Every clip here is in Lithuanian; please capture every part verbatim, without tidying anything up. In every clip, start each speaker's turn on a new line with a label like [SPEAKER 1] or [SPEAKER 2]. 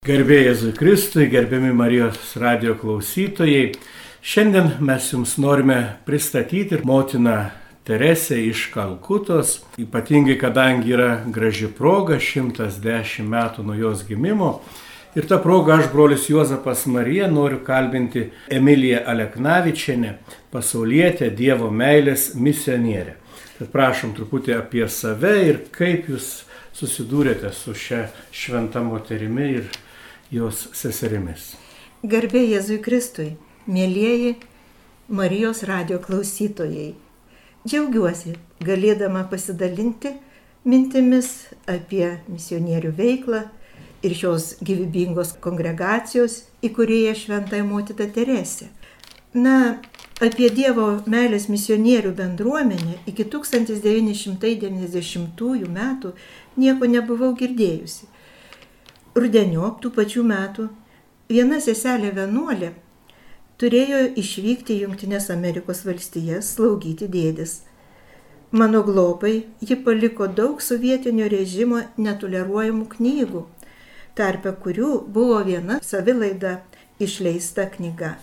[SPEAKER 1] Garbė Jėzui Kristui, gerbiami Marijos radijo klausytojai. Šiandien mes jums norime pristatyti motiną Teresę iš Kalkutos, ypatingai kadangi yra graži proga, šimtas dešimt metų nuo jos gimimo. Ir tą progą aš, brolis Juozapas Marija, noriu kalbinti Emiliją Aleknavičienę, pasaulietę Dievo meilės misionierę. Tad prašom truputį apie save ir kaip jūs susidūrėte su šia šventa moterimi ir jos seserimis.
[SPEAKER 2] Garbė Jėzui Kristui, mielieji Marijos radijo klausytojai. Džiaugiuosi galėdama pasidalinti mintimis apie misionierių veiklą ir šios gyvybingos kongregacijos įkūrėją šventąją motiną Teresę. Na, apie Dievo meilės misionierių bendruomenę iki tūkstantis devyni šimtai devyniasdešimtųjų metų nieko nebuvau girdėjusi. Rudeniop tų pačių metų viena seselė vienuolė turėjo išvykti į Jungtines Amerikos valstijas slaugyti dėdės. Mano globai ji paliko daug sovietinio režimo netoleruojamų knygų, tarpe kurių buvo viena savilaida išleista knyga.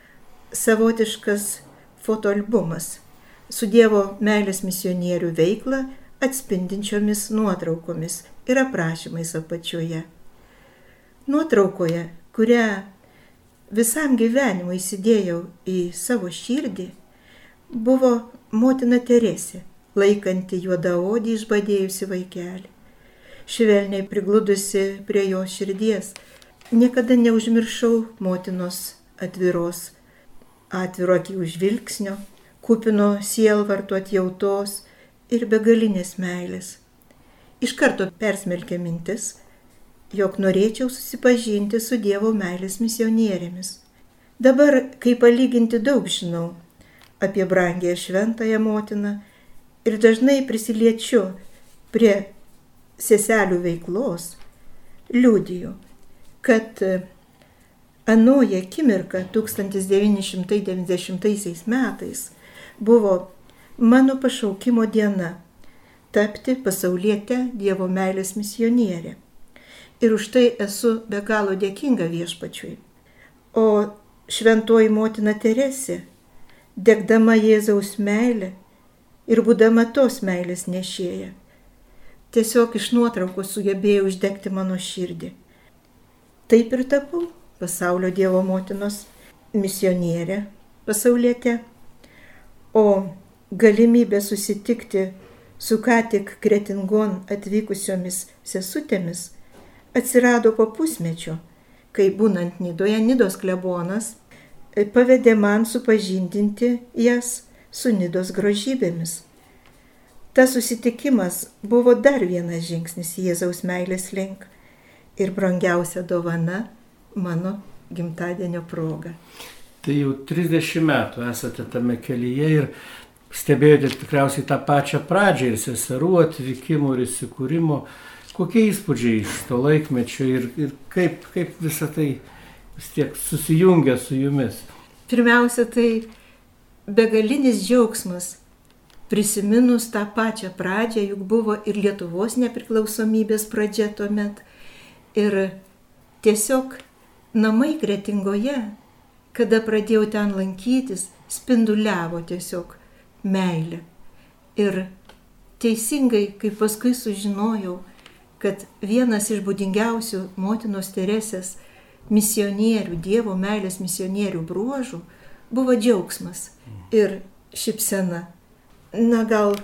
[SPEAKER 2] Savotiškas fotoalbumas su Dievo meilės misionierių veiklą atspindinčiomis nuotraukomis ir aprašymais apačioje. Nuotraukoje, kurią visam gyvenimui įsidėjau į savo širdį, buvo motina Teresė, laikanti juodaodį išbadėjusi vaikelį, švelniai prigludusi prie jo širdies. Niekada neužmiršau motinos atviros, atviro akių žvilgsnio, kupino sielvarto atjautos ir begalinės meilės. Iš karto persmelkė mintis, jog norėčiau susipažinti su Dievo meilės misionierėmis. Dabar, kai palyginti daug žinau apie brangiąją šventąją motiną ir dažnai prisiliečiu prie seselių veiklos, liudiju, kad anoji akimirka tūkstantis devyni šimtai devyniasdešimtaisiais metais buvo mano pašaukimo diena tapti pasauliete Dievo meilės misionierė. Ir už tai esu be galo dėkinga Viešpačiui. O šventoji motina Teresė, degdama Jėzaus meilę ir būdama tos meilės nešėja, tiesiog iš nuotraukos sugebėjo uždegti mano širdį. Taip ir tapau pasaulio Dievo motinos misionierė pasauliete, o galimybė susitikti su ką tik Kretingon atvykusiomis sesutėmis atsirado po pusmečio, kai būnant Nidoje Nidos klebonas pavedė man supažindinti jas su Nidos grožybėmis. Tas susitikimas buvo dar vienas žingsnis Jėzaus meilės link ir brangiausia dovana mano gimtadienio proga.
[SPEAKER 1] Tai jau trisdešimt metų esate tame kelyje ir stebėjote tikriausiai tą pačią pradžią ir seserų atvykimo ir įsikūrimo. Kokie įspūdžiai iš to laikmečio ir, ir kaip, kaip visą tai vis tiek susijungia su jumis?
[SPEAKER 2] Pirmiausia, tai begalinis džiaugsmas, prisiminus tą pačią pradžią, juk buvo ir Lietuvos nepriklausomybės pradžia tuomet. Ir tiesiog namai Kretingoje, kada pradėjau ten lankytis, spinduliavo tiesiog meilę. Ir teisingai, kaip paskui sužinojau, kad vienas iš būdingiausių motinos Teresės misionierių, Dievo meilės misionierių bruožų buvo džiaugsmas ir šypsena. Na, gal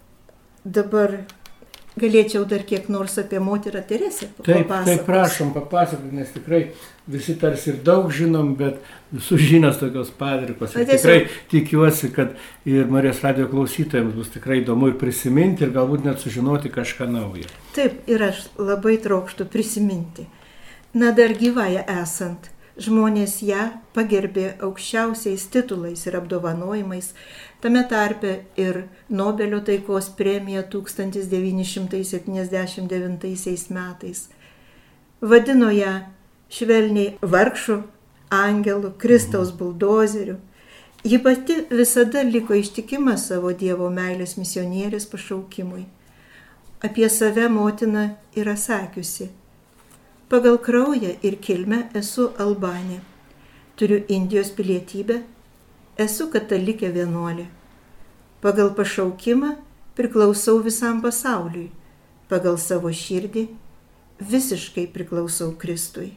[SPEAKER 2] dabar galėčiau dar kiek nors apie moterą Teresę papasakoti.
[SPEAKER 1] Taip, taip, prašom papasakoti, nes tikrai visi tarsi ir daug žinom, bet visų žinios tokios padrikos. Ir tikrai tikiuosi, kad ir Marijos radijo klausytojams bus tikrai įdomu ir prisiminti ir galbūt net sužinoti kažką naujo.
[SPEAKER 2] Taip, ir aš labai trokštu prisiminti. Na, dar gyvąją esant, žmonės ją pagerbė aukščiausiais titulais ir apdovanojimais, tame tarpe ir Nobelio taikos premija tūkstantis devyni šimtai septyniasdešimt devintaisiais metais. Vadino ją švelniai vargšų angelų, Kristaus buldozerių. Ji pati visada liko ištikima savo Dievo meilės misionierės pašaukimui. Apie save motina yra sakiusi: Pagal kraują ir kilmę esu Albanė. Turiu Indijos pilietybę, esu katalikė vienuolė. Pagal pašaukimą priklausau visam pasauliui. Pagal savo širdį visiškai priklausau Kristui.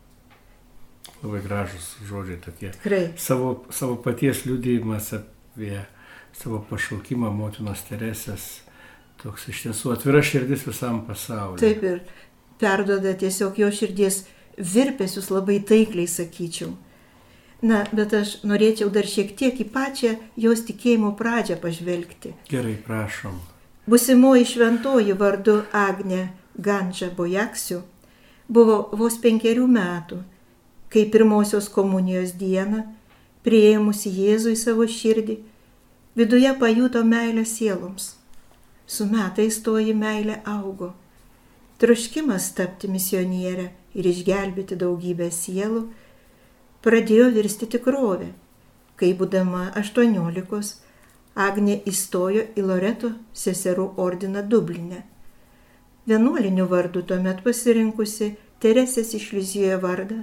[SPEAKER 1] Labai gražus žodžiai tokie.
[SPEAKER 2] Tikrai.
[SPEAKER 1] Savo, savo paties liudijimas apie savo pašaukimą motinos Teresės, toks iš tiesų atvira širdis visam pasauliu.
[SPEAKER 2] Taip, ir perduoda tiesiog jo širdies virpesius, labai taikliai sakyčiau. Na, bet aš norėčiau dar šiek tiek į pačią jos tikėjimo pradžią pažvelgti.
[SPEAKER 1] Gerai, prašom.
[SPEAKER 2] Būsimoji šventoji vardu Agnė Gandža Bojaksiu buvo vos penkerių metų, kai pirmosios komunijos dieną, priėmusi Jėzų į savo širdį, viduje pajuto meilę sieloms. Su metais toji meilė augo. Troškimas tapti misionierę ir išgelbėti daugybę sielų pradėjo virsti tikrovę, kai būdama aštuoniolikos Agnė įstojo į Loreto seserų ordiną Dubline. Vienuoliniu vardu tuomet pasirinkusi Teresės iš Lizijoje vardą,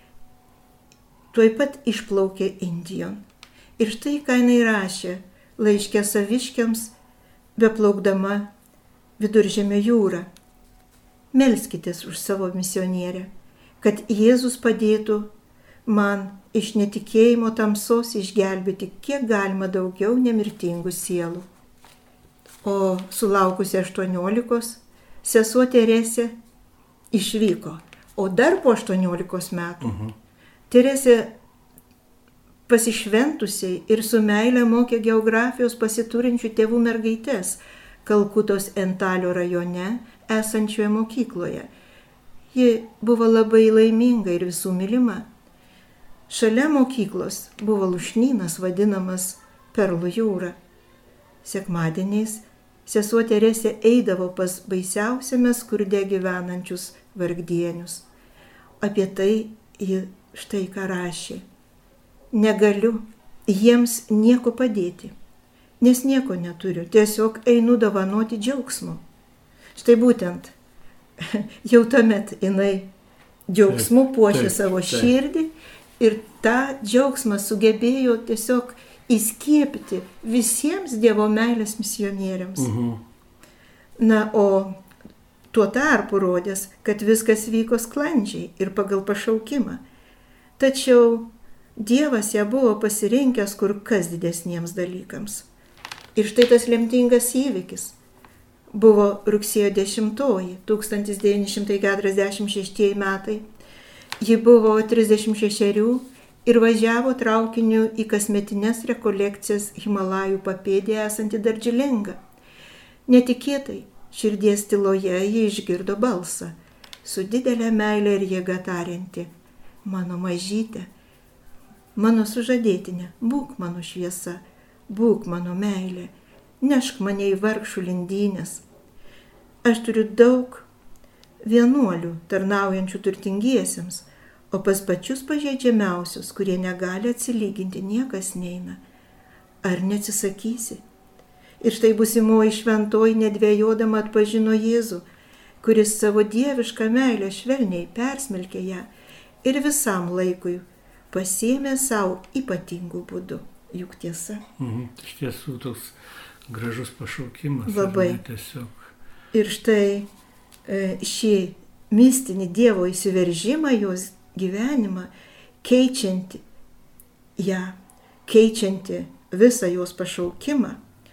[SPEAKER 2] tuoj pat išplaukė Indijon. Ir štai, ką jinai rašė laiške saviškiams, beplaukdama Viduržemio jūrą. Melskitės už savo misionierę, kad Jėzus padėtų man iš netikėjimo tamsos išgelbėti kiek galima daugiau nemirtingų sielų. O sulaukusi aštuoniolikos, sesuo Teresė išvyko, o dar po aštuoniolikos metų uh-huh. Teresė pasišventusiai ir su meile mokė geografijos pasiturinčių tėvų mergaitės Kalkutos Entalio rajone esančioje mokykloje. Ji buvo labai laiminga ir visų mylima. Šalia mokyklos buvo lušnynas vadinamas Perlų jūra. Sekmadieniais sesuo Teresė eidavo pas baisiausiame skurde gyvenančius vargdienius. Apie tai ji štai ką rašė. Negaliu jiems nieko padėti, nes nieko neturiu, tiesiog einu dovanoti džiaugsmo. Štai būtent, jau tuomet jinai džiaugsmu puošė savo širdį ir tą džiaugsmą sugebėjo tiesiog įskiepyti visiems Dievo meilės misionieriams. Mhm. Na, o tuo tarpu rodės, kad viskas vyko sklandžiai ir pagal pašaukimą. Tačiau Dievas ją buvo pasirinkęs kur kas didesniems dalykams. Ir štai tas lemtingas įvykis buvo rugsėjo dešimtoji, tūkstantis devyni šimtai keturiasdešimt šeštieji metai. Ji buvo trisdešimt šešerių ir važiavo traukiniu į kasmetines rekolekcijas Himalajų papėdėje esantį Dardžilingą. Netikėtai, širdies tyloje ji išgirdo balsą, su didelė meilė ir jėga tarianti: mano mažytė, mano sužadėtinė, būk mano šviesa, būk mano meilė, nešk mane į vargšų lindynės. Aš turiu daug vienuolių tarnaujančių turtingiesiems, o pas pačius pažeidžiamiausius, kurie negali atsilyginti, niekas neina. Ar neatsisakysi? Ir štai būsimoji šventoji nedvejodama atpažino Jėzų, kuris savo dievišką meilę švelniai persmelkė ją ir visam laikui pasiėmė savo ypatingų būdų. Juk tiesa.
[SPEAKER 1] Mhm. Iš tiesų toks gražus pašaukimas.
[SPEAKER 2] Labai.
[SPEAKER 1] Tiesiog.
[SPEAKER 2] Ir štai šį mistinį Dievo įsiveržimą, jos gyvenimą, keičianti ją, keičianti visą jos pašaukimą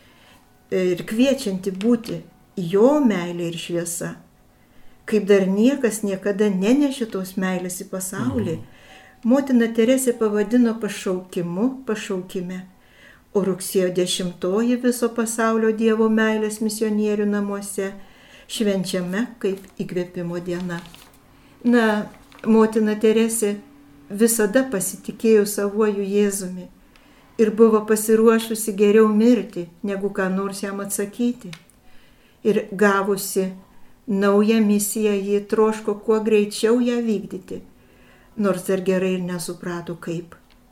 [SPEAKER 2] ir kviečianti būti jo meilė ir šviesa, kaip dar niekas niekada nenešė tos meilės į pasaulį. Mhm. Motina Teresė pavadino pašaukimu pašaukime, o rugsėjo dešimtoji viso pasaulio Dievo meilės misionierių namuose švenčiame kaip įkvėpimo diena. Na, motina Teresė visada pasitikėjo savuoju Jėzumi ir buvo pasiruošusi geriau mirti, negu ką nors jam atsakyti. Ir gavusi naują misiją, ji troško kuo greičiau ją vykdyti, nors dar gerai ir nesuprato kaip.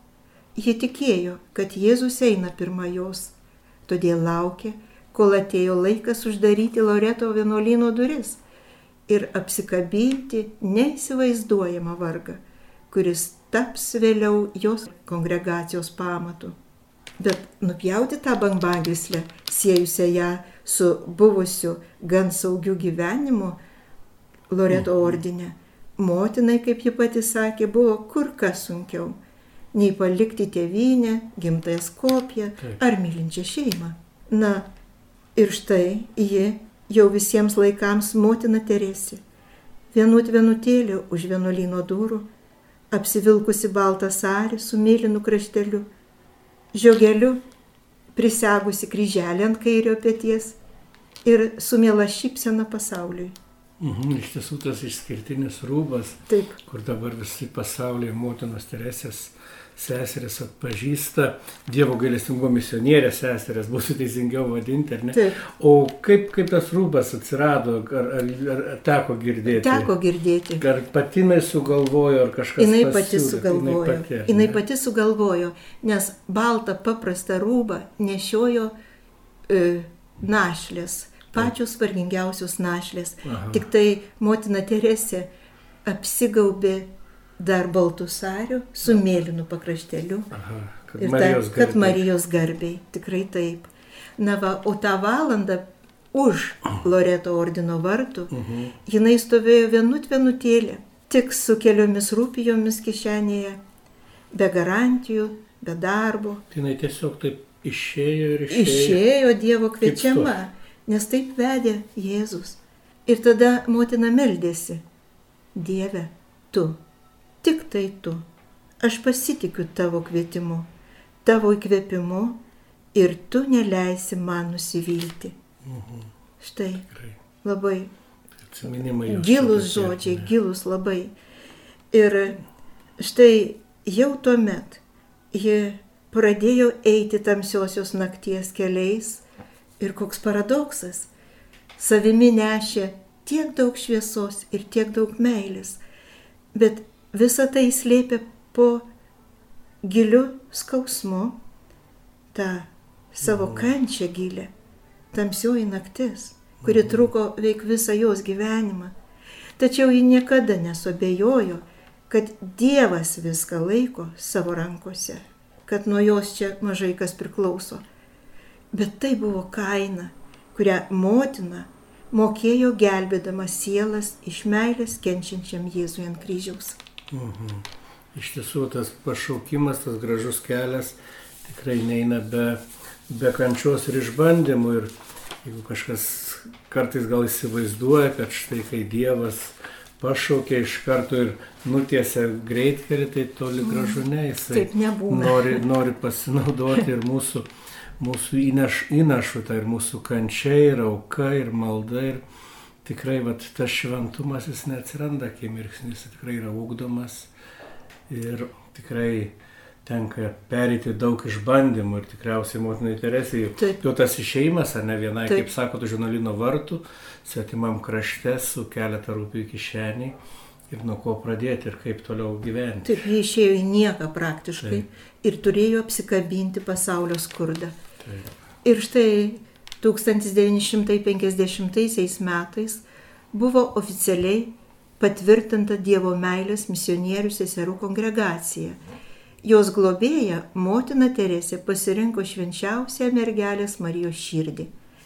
[SPEAKER 2] Ji tikėjo, kad Jėzus eina pirma jos, todėl laukė, kol atėjo laikas uždaryti Loreto vienuolyno duris ir apsikabinti neįsivaizduojamą vargą, kuris taps vėliau jos kongregacijos pamatu. Bet nupjauti tą bambagyslę, siejusią ją su buvusiu gan saugiu gyvenimu Loreto ordine, motinai, kaip ji pati sakė, buvo kur kas sunkiau, nei palikti tėvynę, gimtąją Skopję ar mylinčią šeimą. Na, ir štai ji jau visiems laikams motina Teresė, vienut vienutėlė už vienuolyno durų, apsivilkusi baltą sarį su mėlynu krašteliu, žiogeliu prisegusi kryželį ant kairio peties ir su miela šypsena pasauliui.
[SPEAKER 1] Mhm, iš tiesų tas išskirtinis rūbas,
[SPEAKER 2] Taip.
[SPEAKER 1] kur dabar visi pasaulyje motinos Teresės seserės atpažįsta, Dievo gailestingumo misionierės seserės, būtų teisingiau vadinti, ar ne?
[SPEAKER 2] Taip.
[SPEAKER 1] O kaip, kaip tas rūbas atsirado, ar, ar, ar teko girdėti?
[SPEAKER 2] Teko girdėti.
[SPEAKER 1] Ar pati jinai sugalvojo, ar kažkas
[SPEAKER 2] Jinai
[SPEAKER 1] pasiūlė?
[SPEAKER 2] pati sugalvojo.
[SPEAKER 1] Jinai pati,
[SPEAKER 2] Jinai
[SPEAKER 1] ne?
[SPEAKER 2] pati sugalvojo, nes baltą paprastą rūbą nešiojo e, našlės, pačios vargingiausios našlės.
[SPEAKER 1] Aha.
[SPEAKER 2] Tik tai motina Teresė apsigaubė dar baltų sariu su mėlynu pakrašteliu.
[SPEAKER 1] Aha, kad
[SPEAKER 2] Ir
[SPEAKER 1] Marijos
[SPEAKER 2] ta, kad
[SPEAKER 1] garbei.
[SPEAKER 2] Marijos garbiai, tikrai taip. Na va, o tą valandą už Loreto ordino vartų
[SPEAKER 1] Mhm.
[SPEAKER 2] jinai stovėjo vienut vienutėlė, tik su keliomis rūpijomis kišenėje, be garantijų, be darbo.
[SPEAKER 1] Jinai tiesiog taip išėjo ir išėjo.
[SPEAKER 2] Išėjo Dievo
[SPEAKER 1] Kaip
[SPEAKER 2] kviečiama, nes taip vedė Jėzus. Ir tada motina meldėsi: Dieve, tu, tik tai tu, aš pasitikiu tavo kvietimu, tavo įkvėpimu ir tu neleisi man nusivilti.
[SPEAKER 1] Mhm.
[SPEAKER 2] Štai,
[SPEAKER 1] Tikrai.
[SPEAKER 2] labai
[SPEAKER 1] Atsiminimai jos
[SPEAKER 2] gilus
[SPEAKER 1] tokie,
[SPEAKER 2] žodžiai,
[SPEAKER 1] ne?
[SPEAKER 2] gilus labai. Ir štai jau tuomet ji pradėjo eiti tamsiosios nakties keliais ir koks paradoksas, savimi nešė tiek daug šviesos ir tiek daug meilės, bet visą tai slėpė po giliu skausmu, tą savo kančią gilę, tamsioji naktis, kuri truko veik visą jos gyvenimą. Tačiau ji niekada nesuabejojo, kad Dievas viską laiko savo rankose, kad nuo jos čia mažai kas priklauso. Bet tai buvo kaina, kurią motina mokėjo gelbėdama sielas iš meilės kenčiančiam Jėzui ant kryžiaus.
[SPEAKER 1] Mhm. Iš tiesų tas pašaukimas, tas gražus kelias tikrai neina be, be kančios ir išbandymų. Ir jeigu kažkas kartais gal įsivaizduoja, kad štai kai Dievas pašaukia iš karto ir nutiesia greitkelį, tai toli gražu ne, jisai
[SPEAKER 2] Taip nebūna.
[SPEAKER 1] nori, nori pasinaudoti ir mūsų, mūsų įnaš, įnašų, tai ir mūsų kančia, ir auka, ir malda. Ir tikrai vat, tas šventumas jis neatsiranda akimirksnis, jis tikrai yra ugdomas ir tikrai tenka perėti daug išbandymų ir tikriausiai motinai Teresei
[SPEAKER 2] Taip.
[SPEAKER 1] jau tas išėjimas, ar ne vienai,
[SPEAKER 2] Taip.
[SPEAKER 1] kaip sako, už vienuolyno vartų, svetimam krašte su keletą rūpių kišeniai ir nuo ko pradėti ir kaip toliau gyventi.
[SPEAKER 2] Taip, jie išėjo į nieką praktiškai
[SPEAKER 1] Taip.
[SPEAKER 2] ir turėjo apsikabinti pasaulio skurdą.
[SPEAKER 1] Taip.
[SPEAKER 2] Ir štai tūkstantis devyni šimtai penkiasdešimtaisiais metais buvo oficialiai patvirtinta Dievo meilės misionierių seserų kongregacija. Jos globėja motina Teresė pasirinko švenčiausią mergelės Marijos širdį.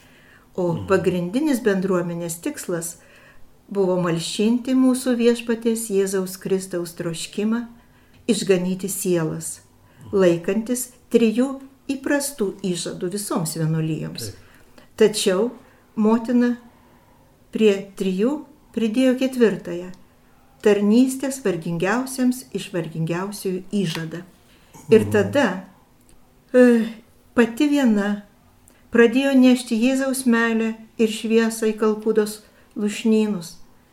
[SPEAKER 2] O pagrindinis bendruomenės tikslas buvo malšinti mūsų viešpaties Jėzaus Kristaus troškimą išganyti sielas, laikantis trijų įprastų įžadų visoms vienuolijoms. Tačiau motina prie trijų pridėjo ketvirtąją – tarnystės vargingiausiams iš vargingiausiųjų įžadą. Ir tada e, pati viena pradėjo nešti Jėzaus meilę ir šviesą į Kalkudos lūšnynus.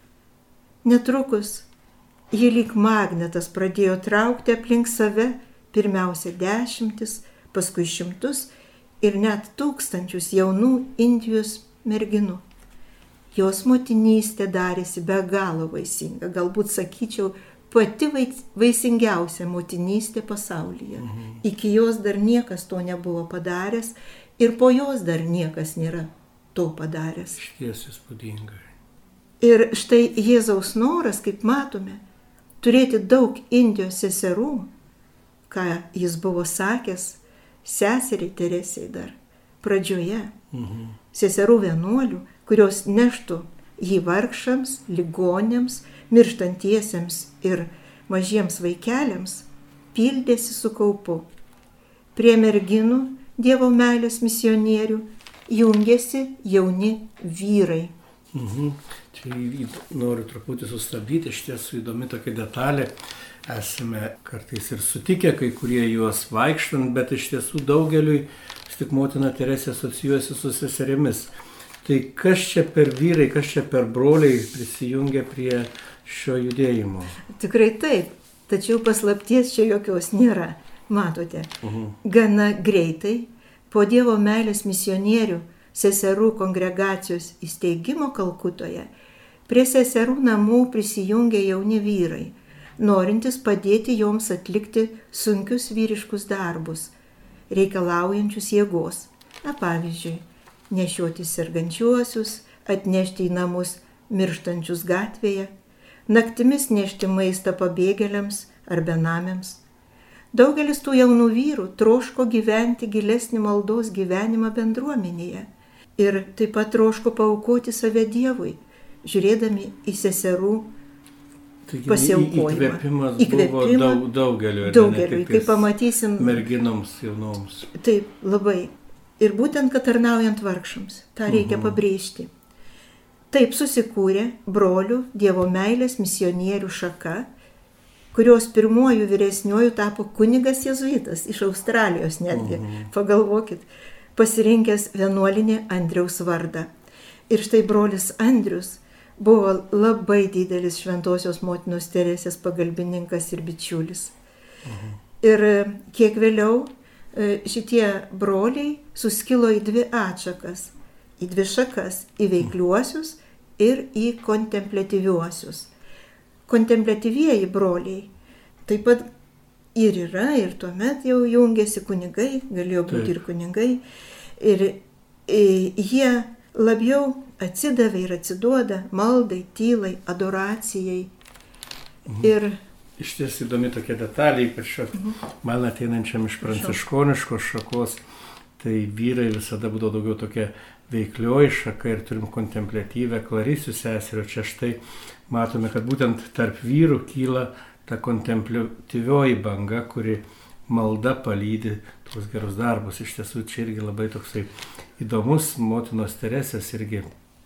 [SPEAKER 2] Netrukus ji lyg magnetas pradėjo traukti aplink save pirmiausia dešimtis, paskui šimtus ir net tūkstančius jaunų Indijos merginų. Jos motinystė darėsi be galo vaisinga, galbūt sakyčiau, pati vaisingiausia motinystė pasaulyje. Mhm. Iki jos dar niekas to nebuvo padaręs ir po jos dar niekas nėra to padaręs.
[SPEAKER 1] Išties įspūdingai.
[SPEAKER 2] Ir štai Jėzaus noras, kaip matome, turėti daug Indijos seserų, ką jis buvo sakęs seseriai Teresei dar pradžioje, mhm. seserų vienuolių, kurios neštų jį vargšams, ligonėms, mirštantiesiems ir mažiems vaikeliams, pildėsi su kaupu. Prie merginų Dievo meilės misionierių jungėsi jauni vyrai.
[SPEAKER 1] Mhm. Čia noriu truputį sustabdyti, iš tiesų įdomi tokia detalė. Esame kartais ir sutikę, kai kurie juos vaikštant, bet iš tiesų daugeliui tik motina Teresė asocijuojasi su seserimis. Tai kas čia per vyrai, kas čia per broliai prisijungia prie šio judėjimo?
[SPEAKER 2] Tikrai taip, tačiau paslapties čia jokios nėra. Matote, uh-huh. gana greitai po Dievo meilės misionierių seserų kongregacijos įsteigimo Kalkutoje prie seserų namų prisijungė jauni vyrai, norintys padėti joms atlikti sunkius vyriškus darbus, reikalaujančius jėgos. Na, pavyzdžiui, nešioti sergančiuosius, atnešti į namus mirštančius gatvėje, naktimis nešti maistą pabėgėliams ar benamiams. Daugelis tų jaunų vyrų troško gyventi gilesnį maldos gyvenimą bendruomenėje ir taip pat troško paaukoti save Dievui, žiūrėdami į seserų pasiaukojimą.
[SPEAKER 1] Įkvėpimas, įkvėpimas buvo daug, daugeliu.
[SPEAKER 2] Daugeliu, kaip pamatysim.
[SPEAKER 1] Merginoms, jaunoms.
[SPEAKER 2] Taip, labai. Ir būtent, kad tarnaujant vargšams, tą reikia uh-huh. pabrėžti. Taip susikūrė brolių Dievo meilės misionierių šaka, kurios pirmuoju vyresniuoju tapo kunigas jėzuitas iš Australijos netgi, uh-huh. pagalvokit, pasirinkęs vienuolinį Andriaus vardą. Ir štai brolis Andrius buvo labai didelis šventosios motinos Teresės pagalbininkas ir bičiulis. Uh-huh. Ir kiek vėliau šitie broliai suskilo į dvi atšakas, į dvi šakas, į veikliuosius ir į kontempliatyviuosius. Kontempliatyvieji broliai taip pat ir yra, ir tuomet jau jungiasi kunigai, galėjo būti taip. Ir kunigai, ir, ir jie labiau atsidavė ir atsiduoda maldai, tylai, adoracijai.
[SPEAKER 1] Mhm. Ir iš ties įdomi tokia detalė, ypač mhm. man ateinančiam iš pranciškoniškos šakos, tai vyrai visada būdavo daugiau tokia veiklioji šaka ir turim kontempliatyvę Klarisių seserį. Čia štai matome, kad būtent tarp vyrų kyla ta kontempliatyvioji banga, kuri malda palydi tuos gerus darbus. Iš tiesų čia irgi labai toksai įdomus motinos Teresės irgi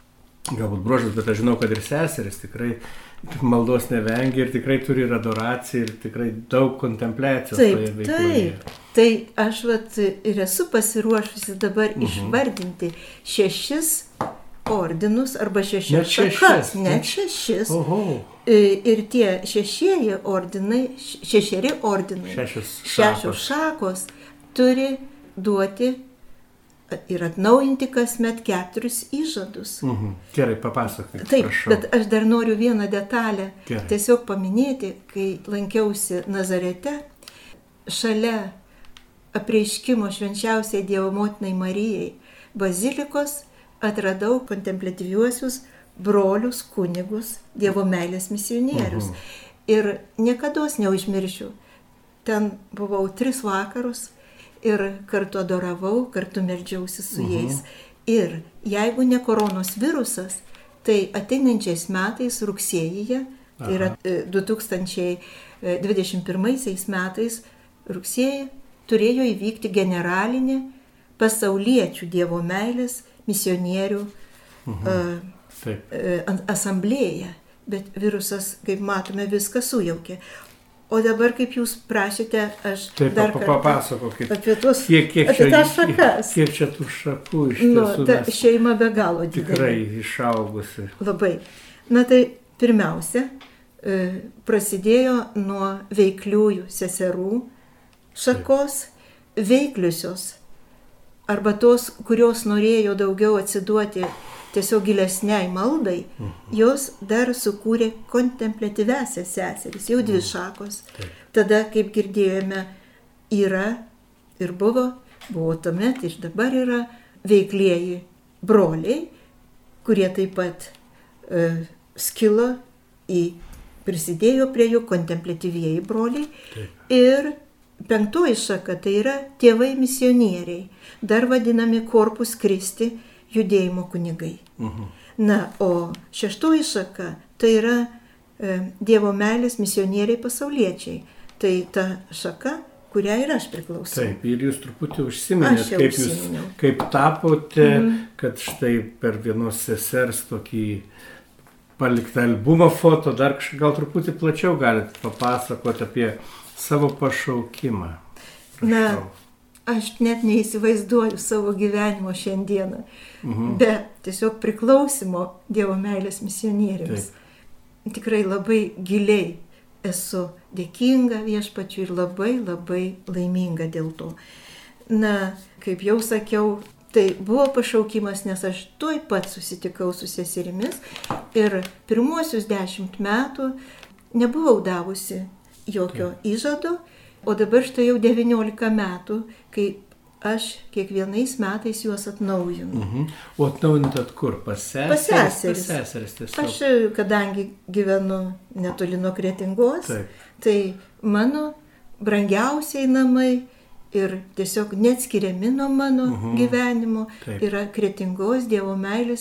[SPEAKER 1] galbūt bruožas, bet aš žinau, kad ir seseris tikrai maldos nevengia ir tikrai turi ir adoraciją ir tikrai daug kontempliacijos
[SPEAKER 2] taip,
[SPEAKER 1] toje veikloje.
[SPEAKER 2] Taip, tai aš vat ir esu pasiruošusi dabar uh-huh. išvardinti šešis ordinus arba šešias šakas, net šešis. Oho. Ir tie šešieji ordinai, šešeri ordinai,
[SPEAKER 1] šešios šakos.
[SPEAKER 2] šešios šakos turi duoti ir atnaujinti kasmet keturis įžadus.
[SPEAKER 1] Mhm. Gerai, papasakok.
[SPEAKER 2] Taip,
[SPEAKER 1] prašau.
[SPEAKER 2] Bet aš dar noriu vieną detalę
[SPEAKER 1] Gerai.
[SPEAKER 2] tiesiog paminėti, kai lankiausi Nazarete, šalia apreiškimo švenčiausiai Dievo motinai Marijai bazilikos atradau kontempliatyviuosius brolius kunigus, Dievo meilės misionierius. Mhm. Ir niekados neužmiršiu. Ten buvau tris vakarus ir kartu adoravau, kartu meldžiausi su uh-huh. jais. Ir jeigu ne koronos virusas, tai ateinančiais metais rugsėjyje, tai yra du tūkstančiai dvidešimt pirmaisiais metais rugsėjį, turėjo įvykti generalinė pasauliečių Dievo meilės misionierių uh-huh. uh, asamblėja. Bet virusas, kaip matome, viską sujaukė. O dabar, kaip jūs prašėte, aš
[SPEAKER 1] taip,
[SPEAKER 2] dar kartą
[SPEAKER 1] papasakokit,
[SPEAKER 2] apie, tuos,
[SPEAKER 1] kiek, kiek
[SPEAKER 2] apie
[SPEAKER 1] čia,
[SPEAKER 2] tas šakas.
[SPEAKER 1] Kiek čia tų šakų iš
[SPEAKER 2] nu,
[SPEAKER 1] tiesų.
[SPEAKER 2] Ta šeima be galo didelė.
[SPEAKER 1] Tikrai išaugusi.
[SPEAKER 2] Labai. Na tai pirmiausia, prasidėjo nuo veikliųjų seserų šakos, taip. Veikliusios, arba tos, kurios norėjo daugiau atsiduoti tiesiog gilesniai maldai, uh-huh. jos dar sukūrė kontempliatyviasias seseris, jau dvi šakos. Uh-huh. Tada, kaip girdėjome, yra ir buvo, buvo tuomet ir dabar yra veiklieji broliai, kurie taip pat e, skilo į, prisidėjo prie jų kontempliatyvieji broliai.
[SPEAKER 1] Taip.
[SPEAKER 2] Ir penktoji šaka tai yra tėvai misionieriai, dar vadinami Corpus Christi judėjimo kunigai.
[SPEAKER 1] Mhm.
[SPEAKER 2] Na, o šeštoji šaka tai yra e, Dievo meilės misionieriai pasauliečiai. Tai ta šaka, kurią ir aš priklausau.
[SPEAKER 1] Taip, ir jūs truputį užsiminėt, kaip jūs
[SPEAKER 2] užsiminiau.
[SPEAKER 1] kaip tapote,
[SPEAKER 2] Mhm.
[SPEAKER 1] kad štai per vienos sesers tokį paliktą albumą foto, dar kažkaip gal truputį plačiau galite papasakoti apie savo pašaukimą. Prašau.
[SPEAKER 2] Na, aš net neįsivaizduoju savo gyvenimo šiandieną,
[SPEAKER 1] Mhm.
[SPEAKER 2] be tiesiog priklausimo Dievo meilės misionieriams. Tikrai labai giliai esu dėkinga Viešpačiui ir labai labai laiminga dėl to. Na, kaip jau sakiau, tai buvo pašaukimas, nes aš tuoj pat susitikau su seserimis ir pirmuosius dešimt metų nebuvau davusi jokio įžado, o dabar štai jau devyniolika metų, kai aš kiekvienais metais juos atnaujinu.
[SPEAKER 1] Mhm. O atnaujintat kur? Pas seseris?
[SPEAKER 2] Pas seseris.
[SPEAKER 1] Pas seseris tiesiog.
[SPEAKER 2] Aš, kadangi gyvenu netoli nuo Kretingos,
[SPEAKER 1] Taip.
[SPEAKER 2] tai mano brangiausiai namai ir tiesiog neatskiriami nuo mano
[SPEAKER 1] Mhm.
[SPEAKER 2] gyvenimo
[SPEAKER 1] Taip.
[SPEAKER 2] yra Kretingos Dievo meilės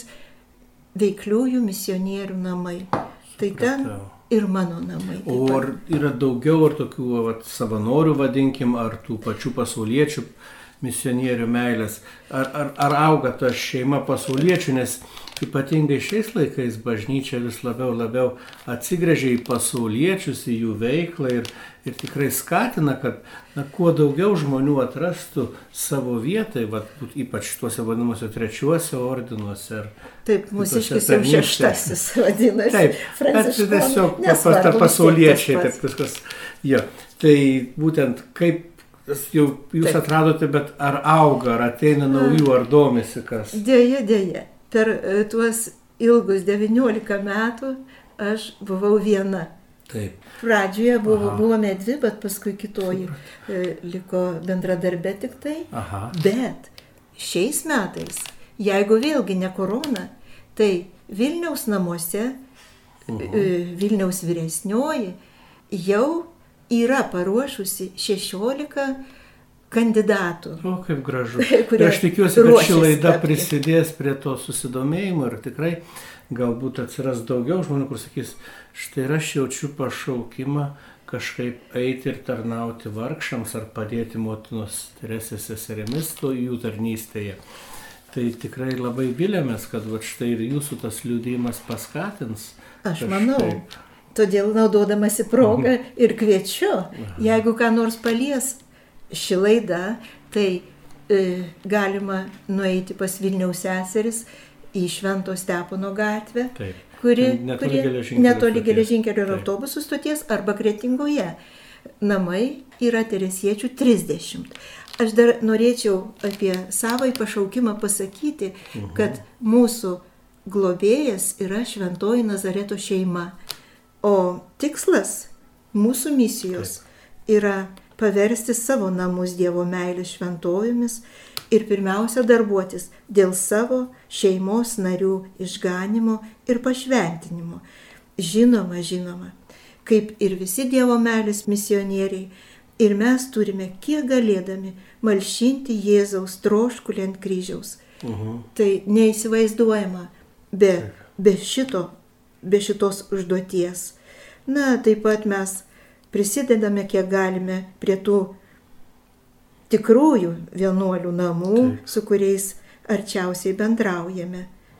[SPEAKER 2] veikliųjų misionierių namai. Tai ten
[SPEAKER 1] Supratau.
[SPEAKER 2] ir mano namai. taip
[SPEAKER 1] O
[SPEAKER 2] pat.
[SPEAKER 1] ar yra daugiau ar tokių vat, savanorių, vadinkim, ar tų pačių pasauliečių misionierių meilės? Ar, ar, ar auga ta šeima pasauliečių, nes ypatingai šiais laikais bažnyčia vis labiau labiau atsigręžia į pasauliečius, į jų veiklą ir, ir tikrai skatina, kad na, kuo daugiau žmonių atrastų savo vietai, vat, ypač tuose vadinamuose trečiuose ordinuose. Ar
[SPEAKER 2] Taip,
[SPEAKER 1] kitose
[SPEAKER 2] mūsiškis jau
[SPEAKER 1] tarnystėse.
[SPEAKER 2] šeštasis vadinasi.
[SPEAKER 1] Taip, bet
[SPEAKER 2] Pranciškonų.
[SPEAKER 1] tiesiog
[SPEAKER 2] Nesvarbu,
[SPEAKER 1] pas- tarp
[SPEAKER 2] vis tiek
[SPEAKER 1] pasauliečiai,
[SPEAKER 2] tas
[SPEAKER 1] taip
[SPEAKER 2] pats.
[SPEAKER 1] viskas. Jo. Tai būtent kaip tas jau jūs
[SPEAKER 2] Taip.
[SPEAKER 1] atradote, bet ar auga, ar ateina naujų, ar domisi kas?
[SPEAKER 2] Dėja, dėja. Per e, tuos ilgus devyniolika metų aš buvau viena.
[SPEAKER 1] Taip.
[SPEAKER 2] Pradžioje buvo,
[SPEAKER 1] Aha.
[SPEAKER 2] buvome dvi, bet paskui kitoji e, liko bendradarbė tik tai.
[SPEAKER 1] Aha.
[SPEAKER 2] Bet šiais metais, jeigu vėlgi ne korona, tai Vilniaus namuose, e, Vilniaus vyresnioji jau yra paruošusi šešiolika kandidatų.
[SPEAKER 1] O kaip gražu.
[SPEAKER 2] Kurie
[SPEAKER 1] Ir aš tikiuosi, kad ši
[SPEAKER 2] ruošiasi
[SPEAKER 1] laida
[SPEAKER 2] tapti.
[SPEAKER 1] prisidės prie to susidomėjimo ir tikrai galbūt atsiras daugiau žmonių, kur sakys, štai ir aš jaučiu pašaukimą kažkaip eiti ir tarnauti vargšams ar padėti motinos Teresės seserimis to jų tarnystėje. Tai tikrai labai vilėmės, kad va, štai ir jūsų tas liudijimas paskatins.
[SPEAKER 2] Aš
[SPEAKER 1] kažkaip.
[SPEAKER 2] manau. Todėl naudodamasi progą ir kviečiu, jeigu ką nors palies ši laida, tai e, galima nueiti pas Vilniaus seseris į Švento Stepono gatvę,
[SPEAKER 1] Taip.
[SPEAKER 2] kuri
[SPEAKER 1] Netoli
[SPEAKER 2] kuri-
[SPEAKER 1] geležinkelio
[SPEAKER 2] netoli
[SPEAKER 1] stoties.
[SPEAKER 2] geležinkelio ir
[SPEAKER 1] Taip.
[SPEAKER 2] autobusų stoties arba Kretingoje. Namai yra teresiečių trisdešimt. Aš dar norėčiau apie savąjį pašaukimą pasakyti, kad mūsų globėjas yra Šventoji Nazareto šeima. O tikslas mūsų misijos yra paversti savo namus Dievo meilės šventojomis ir pirmiausia darbuotis dėl savo šeimos narių išganimo ir pašventinimo. Žinoma, žinoma, kaip ir visi Dievo meilės misionieriai, ir mes turime kiek galėdami malšinti Jėzaus troškulį ant kryžiaus.
[SPEAKER 1] Mhm.
[SPEAKER 2] Tai neįsivaizduojama be, be, šito, be šitos užduoties. Na, taip pat mes prisidedame, kiek galime, prie tų tikrųjų vienuolių namų,
[SPEAKER 1] Taip.
[SPEAKER 2] su kuriais arčiausiai bendraujame.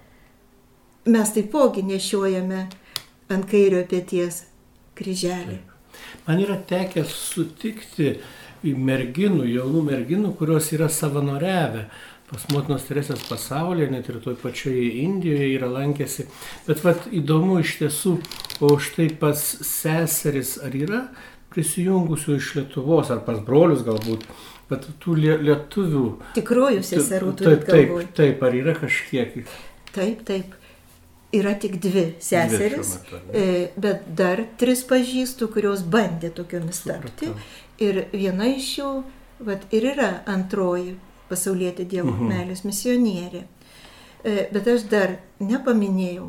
[SPEAKER 2] Mes taipogi nešiojame ant kairio peties kryželį.
[SPEAKER 1] Man yra tekę sutikti merginų, jaunų merginų, kurios yra savanoriavę pas motinos Teresės pasaulyje, net ir toj pačioje Indijoje yra lankėsi. Bet vat įdomu iš tiesų, o štai pas seseris ar yra prisijungusių iš Lietuvos, ar pas brolius galbūt, bet tų lie, lietuvių.
[SPEAKER 2] Tikrųjų seserų
[SPEAKER 1] Taip,
[SPEAKER 2] turit
[SPEAKER 1] taip,
[SPEAKER 2] galvoj.
[SPEAKER 1] taip, ar yra kažkiek?
[SPEAKER 2] Taip, taip. Yra tik dvi seseris,
[SPEAKER 1] šiuo metu, ar
[SPEAKER 2] e, bet dar tris pažįstu, kurios bandė tokiomis tapti. Ir viena iš jų vat, ir yra antroji pasaulietė Dievo
[SPEAKER 1] Mhm.
[SPEAKER 2] meilės misionierė. E, Bet aš dar nepaminėjau,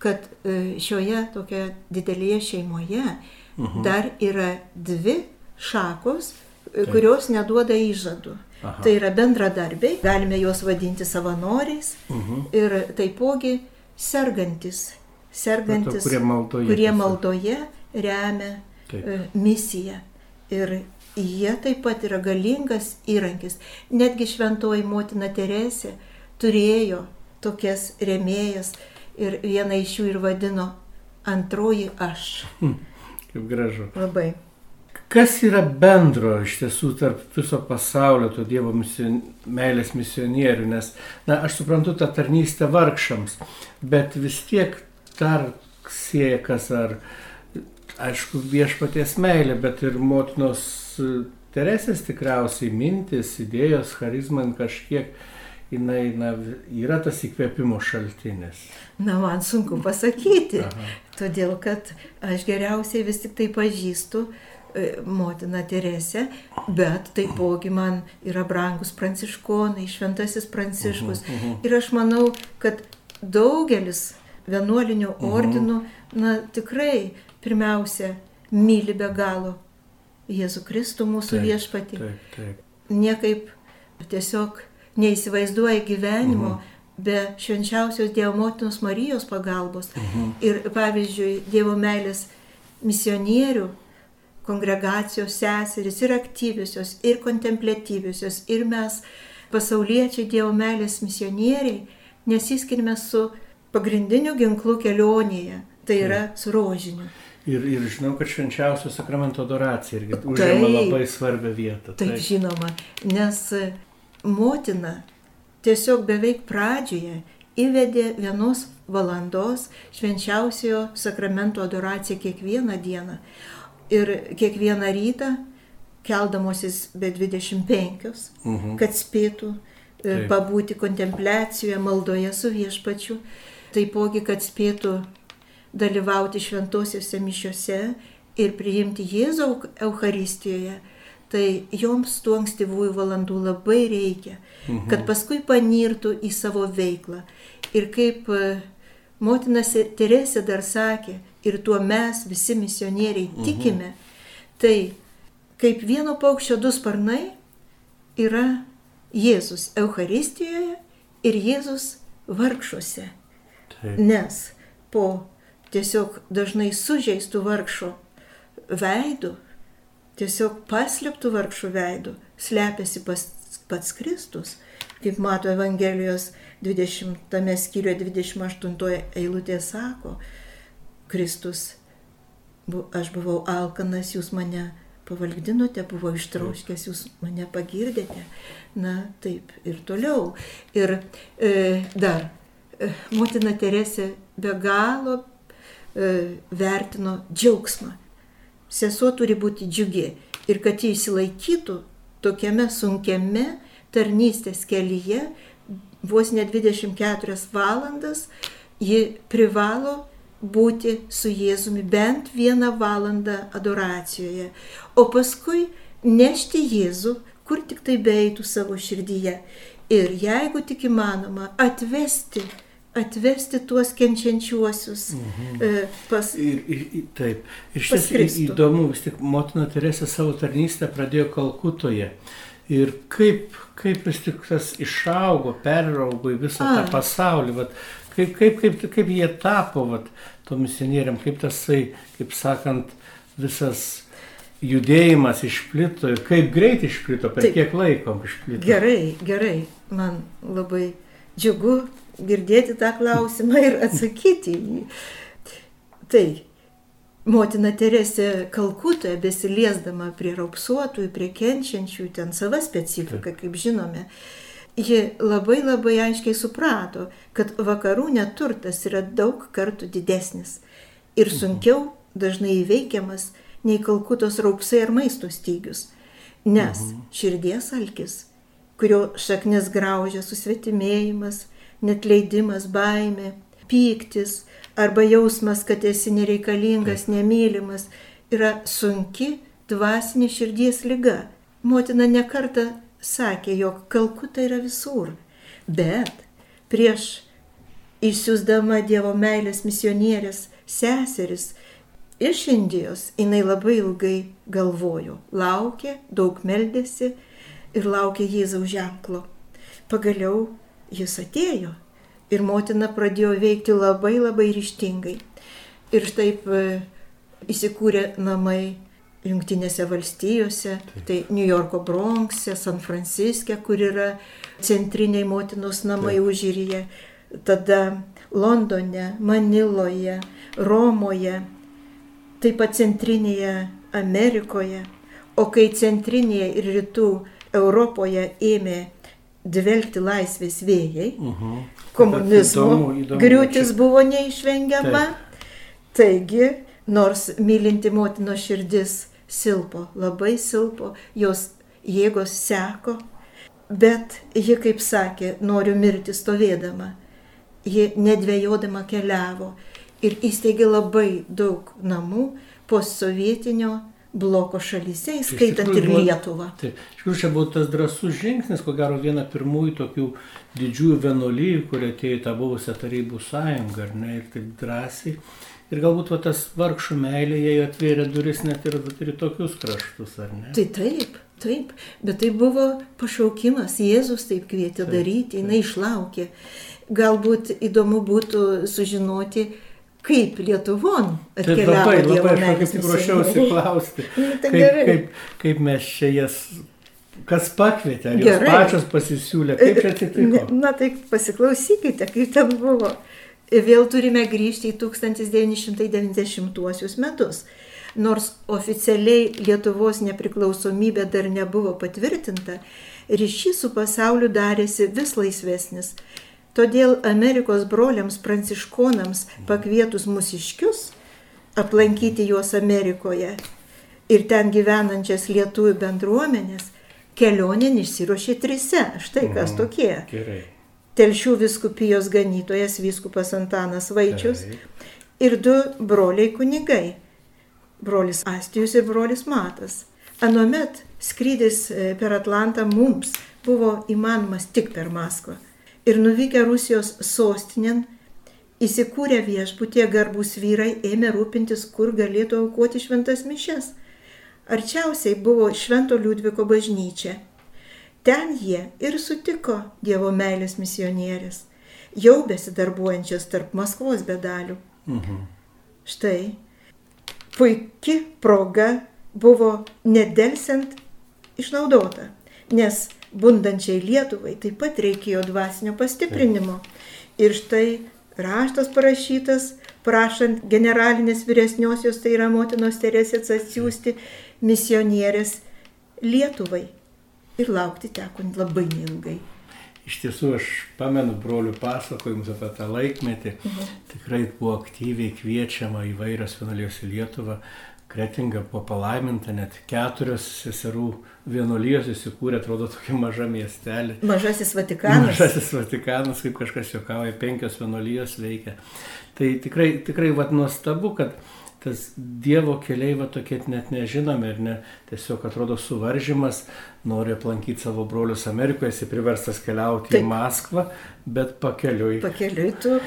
[SPEAKER 2] kad šioje tokioje didelėje šeimoje
[SPEAKER 1] Mhm.
[SPEAKER 2] dar yra dvi šakos,
[SPEAKER 1] Taip.
[SPEAKER 2] kurios neduoda įžadų.
[SPEAKER 1] Aha.
[SPEAKER 2] Tai yra bendradarbiai, galime juos vadinti savanoriais
[SPEAKER 1] Mhm.
[SPEAKER 2] ir taipogi sergantis, sergantis,
[SPEAKER 1] kurie maldoje,
[SPEAKER 2] kurie
[SPEAKER 1] tiesiog.
[SPEAKER 2] maldoje remia
[SPEAKER 1] Taip.
[SPEAKER 2] e, misiją. Ir jie taip pat yra galingas įrankis. Netgi šventoji motina Teresė turėjo tokias rėmėjas ir vieną iš jų ir vadino antroji aš.
[SPEAKER 1] Kaip gražu.
[SPEAKER 2] Labai.
[SPEAKER 1] Kas yra bendro iš tiesų tarp viso pasaulio to Dievo mision, meilės misionierių? Nes, na, aš suprantu tą tarnystę vargšams, bet vis tiek dar sieja kas ar, aišku, viešpaties meilė, bet ir motinos Teresės tikriausiai mintis, idėjos, charizma kažkiek, jinai, na, yra tas įkvėpimo šaltinis.
[SPEAKER 2] Na, man sunku pasakyti,
[SPEAKER 1] Aha.
[SPEAKER 2] todėl kad aš geriausiai vis tik tai pažįstu motina Teresė, bet taipogi man yra brangus pranciškonai, šventasis Pranciškus.
[SPEAKER 1] Uh -huh, uh -huh.
[SPEAKER 2] Ir aš manau, kad daugelis vienuolinių
[SPEAKER 1] uh -huh.
[SPEAKER 2] ordinų, na tikrai, pirmiausia, myli be galo Jėzų Kristų, mūsų
[SPEAKER 1] Taip,
[SPEAKER 2] viešpatį.
[SPEAKER 1] Taip, taip.
[SPEAKER 2] Niekaip tiesiog neįsivaizduoja gyvenimo
[SPEAKER 1] Mhm.
[SPEAKER 2] be švenčiausios Dievo motinos Marijos pagalbos.
[SPEAKER 1] Mhm.
[SPEAKER 2] Ir pavyzdžiui, Dievo meilės misionierių kongregacijos seserys ir aktyviosios, ir kontempliatyviosios, ir mes, pasauliečiai Dievo meilės misionieriai, nesiskirime su pagrindiniu ginklu kelionėje, tai yra su rožiniu.
[SPEAKER 1] Ir, ir žinau, kad švenčiausio sakramento adoracija irgi užima labai svarbią vietą.
[SPEAKER 2] Taip, taip, žinoma, nes motina tiesiog beveik pradžioje įvedė vienos valandos švenčiausiojo sakramento adoraciją kiekvieną dieną. Ir kiekvieną rytą, keldamosis be dvidešimt penkios,
[SPEAKER 1] Mhm.
[SPEAKER 2] kad spėtų
[SPEAKER 1] Taip.
[SPEAKER 2] pabūti kontempliacijoje, maldoje su viešpačiu, taipogi, kad spėtų dalyvauti šventosiuose mišiuose ir priimti Jėzų Eucharistijoje, tai joms tų ankstyvųjų valandų labai reikia,
[SPEAKER 1] Mhm.
[SPEAKER 2] kad paskui panirtų į savo veiklą. Ir kaip motina Teresė dar sakė, ir tuo mes visi misionieriai tikime, tai kaip vieno paukščio du sparnai yra Jėzus Eucharistijoje ir Jėzus vargšuose.
[SPEAKER 1] Taip.
[SPEAKER 2] Nes po tiesiog dažnai sužeistų vargšo veidų, tiesiog paslėptų vargšų veidų, slepiasi pas, pats Kristus, kaip mato Evangelijos dvidešimtame skyriuje dvidešimt aštuntoje eilutė sako, Kristus, bu, aš buvau alkanas, jūs mane pavalgdinote, buvau ištrauškęs, jūs mane pagirdėte. Na, taip ir toliau. Ir e, dar, e, motina Teresė be galo e, vertino džiaugsmą. Sesuo turi būti džiugi ir kad jį įsilaikytų tokiame sunkiame tarnystės kelyje, vos ne dvidešimt keturias valandas, ji privalo būti su Jėzumi bent vieną valandą adoracijoje, o paskui nešti Jėzų, kur tik tai beeitų savo širdyje. Ir jeigu tik įmanoma, atvesti, atvesti tuos kenčiančiuosius
[SPEAKER 1] Mhm.
[SPEAKER 2] e, pas,
[SPEAKER 1] Ir, ir, ir, taip. Ir
[SPEAKER 2] pas
[SPEAKER 1] šis
[SPEAKER 2] Kristų.
[SPEAKER 1] įdomu, vis tik motina Teresė savo tarnystę pradėjo Kalkutoje. Ir kaip, kaip vis tik tas išaugo, peraugo į visą
[SPEAKER 2] A.
[SPEAKER 1] tą pasaulį. Vat, kaip, kaip, kaip, kaip jie tapo vat, to misionieriam, kaip tasai, kaip sakant, visas judėjimas išplito ir kaip greit išplito, per
[SPEAKER 2] Taip.
[SPEAKER 1] kiek laiko išplito.
[SPEAKER 2] Gerai, gerai, man labai džiugu girdėti tą klausimą ir atsakyti į jį. Tai, motina Teresė Kalkutoje, besiliesdama prie raupsuotųjų, prie kenčiančių, ten sava specifika, kaip žinome, ji labai labai aiškiai suprato, kad vakarų neturtas yra daug kartų didesnis ir sunkiau dažnai įveikiamas nei Kalkutos raupsai ar maisto stygius. Nes širdies alkis, kurio šaknis graužia susvetimėjimas, netleidimas, baimė, pyktis arba jausmas, kad esi nereikalingas, nemylimas, yra sunki dvasinė širdies liga. Motina nekartą sakė, jog Kalkuta yra visur, bet prieš išsiųsdama Dievo meilės misionierės seseris iš Indijos, jinai labai ilgai galvojo, laukė, daug meldėsi ir laukė Jėzaus ženklo. Pagaliau jis atėjo ir motina pradėjo veikti labai labai ryžtingai. Ir taip įsikūrė namai Jungtinėse valstijose, tai New Yorko Bronxe, San Franciske, kur yra centriniai motinos namai užjūryje, tada Londone, Maniloje, Romoje, taip pat centrinėje Amerikoje, o kai centrinėje ir rytų Europoje ėmė dvelgti laisvės vėjai, uh-huh. komunizmo įdomu, įdomu, griūtis čia buvo neišvengiama, taip. Taigi, nors mylinti motinos širdis silpo, labai silpo, jos jėgos seko, bet ji, kaip sakė, noriu mirti stovėdama, ji nedvejodama keliavo ir įsteigė labai daug namų postsovietinio bloko šalyse, įskaitant ir Lietuvą.
[SPEAKER 1] Taip, iš tikrųjų, čia buvo tas drąsus žingsnis, ko gero viena pirmųjų tokių didžiųjų vienuolijų, kurie atėjo į tą buvusią Tarybų sąjungą, ar ne, ir taip drąsiai. Ir galbūt va, tas vargšų meilė jai atvėrė duris net ir, ir tokius kraštus, ar ne?
[SPEAKER 2] Tai taip, taip, bet tai buvo pašaukimas, Jėzus taip kvietė taip, daryti, jinai taip. Išlaukė. Galbūt įdomu būtų sužinoti, kaip Lietuvon atkeliavo Dievo meilės.
[SPEAKER 1] Labai, labai, aš kaip tik ruošiausi klausti, kaip, kaip, kaip mes čia jas, kas pakvietė, ar jos pačios pasisiūlė, kaip čia atsitiko?
[SPEAKER 2] Na tai pasiklausykite, kaip ten buvo. Vėl turime grįžti į tūkstantis devyni šimtai devyniasdešimtuosius metus. Nors oficialiai Lietuvos nepriklausomybė dar nebuvo patvirtinta, ryšys su pasauliu darėsi vis laisvesnis. Todėl Amerikos broliams pranciškonams pakvietus mūsiškius aplankyti juos Amerikoje ir ten gyvenančias lietuvių bendruomenės, kelionėn išsiruošė trise. Štai kas tokie.
[SPEAKER 1] Gerai.
[SPEAKER 2] Telšių vyskupijos ganytojas vyskupas Antanas Vaičius ir du broliai kunigai, brolis Astijus ir brolis Matas. Anuomet skrydis per Atlantą mums buvo įmanomas tik per Maskvą. Ir nuvykę Rusijos sostinėn, įsikūrę viešbutyje garbūs vyrai ėmė rūpintis, kur galėtų aukoti šventas mišias. Arčiausiai buvo Švento Liudviko bažnyčia. Ten jie ir sutiko Dievo meilės misionierės, jau besidarbuojančias tarp Maskvos bedalių. Mhm. Štai, puiki proga buvo nedelsiant išnaudota, nes bundančiai Lietuvai taip pat reikėjo dvasinio pastiprinimo. Ir štai raštas parašytas, prašant generalinės vyresniosios, tai yra motinos Teresės, atsiųsti misionierės Lietuvai. Ir laukti teko labai neilgai.
[SPEAKER 1] Iš tiesų, aš pamenu brolių pasakojimus apie tą laikmetį. Mhm. Tikrai buvo aktyviai kviečiama įvairios vienuolijos į Lietuvą. Kretinga buvo palaiminta, net keturios seserų vienuolijos įsikūrė, atrodo, tokia maža miestelė.
[SPEAKER 2] Mažasis Vatikanas.
[SPEAKER 1] Mažasis Vatikanas, kaip kažkas juokauja, penkios vienuolijos veikia. Tai tikrai, tikrai vat, nuostabu, kad tas Dievo keliai va tokie net nežinomi ir ne, tiesiog atrodo suvaržymas, nori aplankyti savo brolius Amerikoje, esi priverstas keliauti taip. Į Maskvą, bet pakeliui.
[SPEAKER 2] Pakeliui tu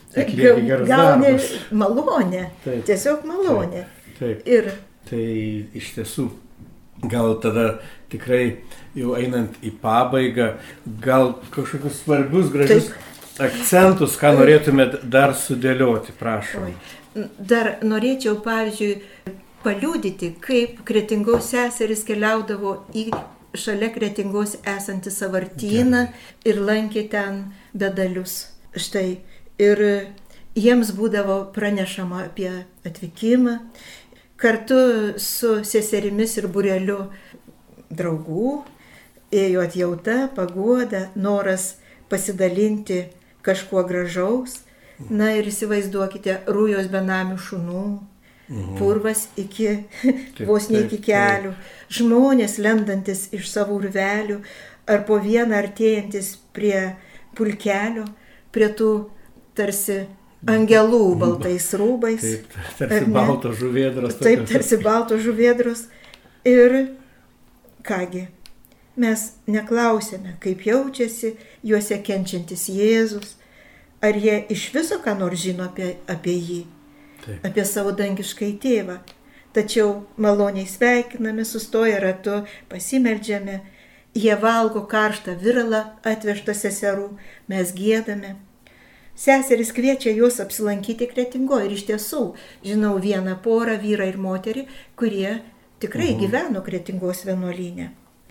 [SPEAKER 2] gauni malonę, taip. Tiesiog malonę.
[SPEAKER 1] Taip, taip.
[SPEAKER 2] Ir
[SPEAKER 1] tai iš tiesų, gal tada tikrai jau einant į pabaigą, gal kažkokius svarbius, gražius taip. Akcentus, ką norėtumėt dar sudėlioti, prašom.
[SPEAKER 2] Oi. Dar norėčiau, pavyzdžiui, paliudyti, kaip Kretingos seserys keliaudavo į šalia Kretingos esantį sąvartyną ir lankė ten bedalius. Štai. Ir jiems būdavo pranešama apie atvykimą. Kartu su seserimis ir būreliu draugų ėjo atjauta, paguoda, noras pasidalinti kažkuo gražaus. Na ir įsivaizduokite, rujos benamių šunų, mhm. purvas iki, taip, vos ne iki kelių, žmonės lendantis iš savo urvelių, ar po vieną artėjantis prie pulkelio, prie tų tarsi angelų baltais rūbais.
[SPEAKER 1] Taip, tarsi baltos žuvėdros.
[SPEAKER 2] Taip, tarsi baltos žuvėdros. Ir kągi, mes neklausėme, kaip jaučiasi juose kenčiantis Jėzus, ar jie iš viso ką nors žino apie, apie jį,
[SPEAKER 1] Taip.
[SPEAKER 2] apie savo dangiškai tėvą. Tačiau maloniai sveikiname, sustoja ratu, pasimeldžiame, jie valgo karštą viralą atvežtą seserų, mes giedame. Seseris kviečia juos apsilankyti Kretingoje ir iš tiesų žinau vieną porą, vyrą ir moterį, kurie tikrai mhm. gyveno Kretingos vienuolyne.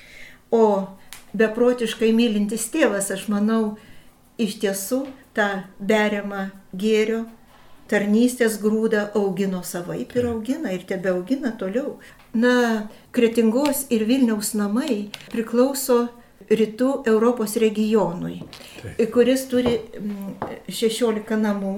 [SPEAKER 2] O beprotiškai mylintis tėvas, aš manau, iš tiesų tą beriamą gėrio tarnystės grūdą augino savaip ir augina ir tebe augina toliau. Na, Kretingos ir Vilniaus namai priklauso Rytų Europos regionui, Taip. kuris turi šešiolika namų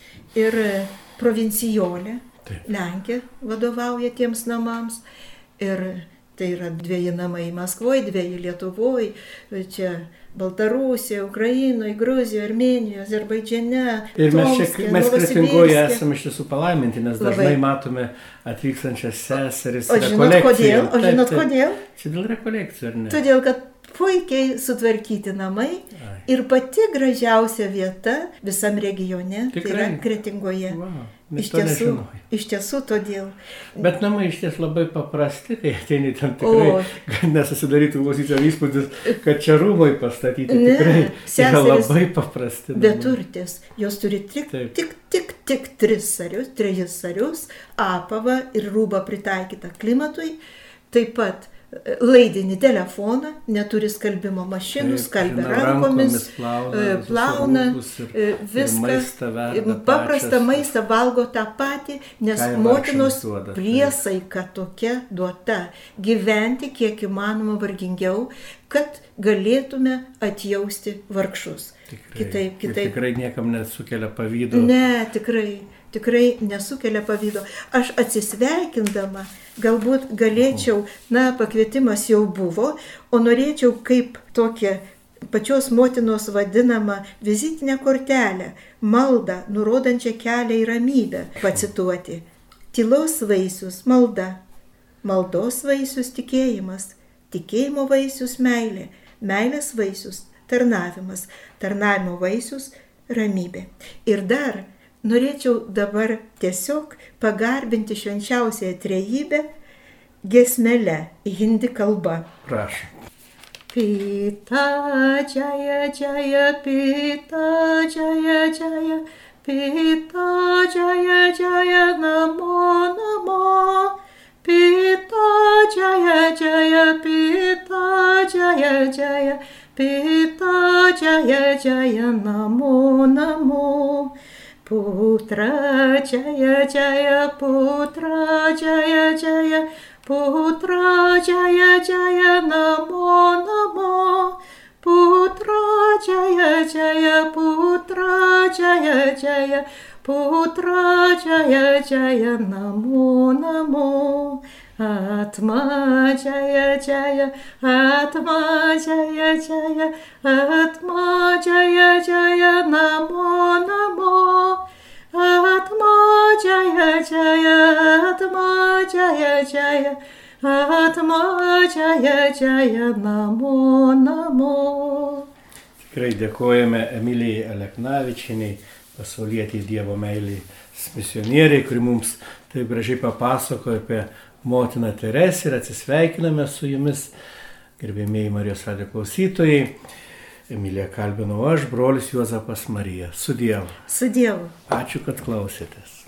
[SPEAKER 2] ir provincijolė, Taip. Lenkija vadovauja tiems namams ir tai yra dviejų namai Maskvoje, dviejų Lietuvoje, čia Baltarusijoje, Ukrainoje, Gruzijoje, Armėnijoje, Azerbaidžiane.
[SPEAKER 1] Ir mes, čia, mes Kretingoje esame iš tiesų palaiminti, nes dažnai Labai. matome atvykstančias seseris
[SPEAKER 2] o žinot kodėl? O žinot taip, kodėl?
[SPEAKER 1] Čia dėl rekolekcijų, ar ne?
[SPEAKER 2] Todėl, kad puikiai sutvarkyti namai Ai. ir pati gražiausia vieta visam regione, Tikrai? tai yra Kretingoje.
[SPEAKER 1] Wow.
[SPEAKER 2] Iš tiesų, iš tiesų todėl.
[SPEAKER 1] Bet namai iš ties labai paprasti, kai ateini ten tikrai, kad nesusidarytų klausytojo įspūdis, kad čia rūmai pastatyti. Ne, tikrai yra labai paprasti.
[SPEAKER 2] Beturtės, jos turi tik, tik, tik, tik tris sarius, trejus sarius, apavą ir rūbą pritaikytą klimatui, taip pat laidinį telefoną, neturi skalbimo mašinų, skalbia rankomis, plauna, plauna ir, viską, ir paprastą maistą valgo tą patį, nes motinos priesaika tokia duota gyventi kiek įmanoma vargingiau, kad galėtume atjausti vargšus.
[SPEAKER 1] Tikrai,
[SPEAKER 2] kitaip, kitaip.
[SPEAKER 1] Tikrai niekam nesukelia pavydo.
[SPEAKER 2] Ne, tikrai. tikrai nesukelia pavydo. Aš atsisveikindama galbūt galėčiau, na, pakvietimas jau buvo, o norėčiau kaip tokią pačios motinos vadinamą vizitinę kortelę, maldą, nurodančią kelią į ramybę, pacituoti. Tylos vaisius malda, maldos vaisius tikėjimas, tikėjimo vaisius meilė, meilės vaisius tarnavimas, tarnavimo vaisius ramybė. Ir dar norėčiau dabar tiesiog pagarbinti švenčiausiąją trejybę giesmele hindi kalba.
[SPEAKER 1] Prašau.
[SPEAKER 2] Pita jaya jaya, pita jaya jaya, pita jaya jaya, namo namo. Pita jaya jaya, pita jaya jaya, pita jaya jaya, namo namo. Putra jaya jaya, putra jaya jaya, putra jaya jaya, namo namo. Putra jaya jaya, putra jaya jaya, putra jaya jaya, namo namo. Atma jaya jaya, atma jaya jaya, atma jaya jaya, namo namo. Atma jaya jaya, atma jaya jaya, atma jaya jaya, namo namo.
[SPEAKER 1] Tikrai dėkojame Emilijai Aleknavičienei, pasaulietei Dievo meilei misionieriai, kuri mums taip gražiai papasakojo apie motiną Teresę ir atsisveikiname su jumis, gerbėmieji Marijos radijo klausytojai. Emiliją kalbinau aš, brolis Juozapas Marija. Su Dievu.
[SPEAKER 2] Su Dievu.
[SPEAKER 1] Ačiū, kad klausėtės.